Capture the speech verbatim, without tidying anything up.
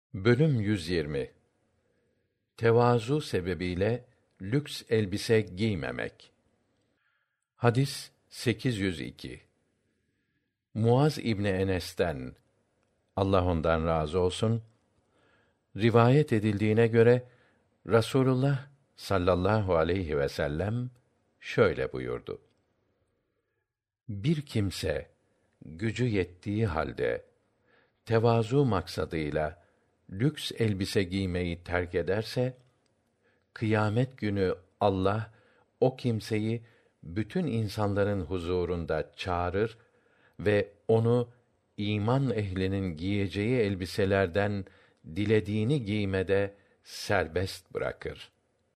Bölüm yüz yirmi. Tevazu sebebiyle lüks elbise giymemek. Hadis sekiz yüz iki. Muaz İbni Enes'ten, Allah ondan razı olsun, rivayet edildiğine göre Rasulullah sallallahu aleyhi ve sellem şöyle buyurdu: Bir kimse gücü yettiği halde tevazu maksadıyla lüks elbise giymeyi terk ederse, kıyamet günü Allah o kimseyi bütün insanların huzurunda çağırır ve onu iman ehlinin giyeceği elbiselerden dilediğini giymede serbest bırakır.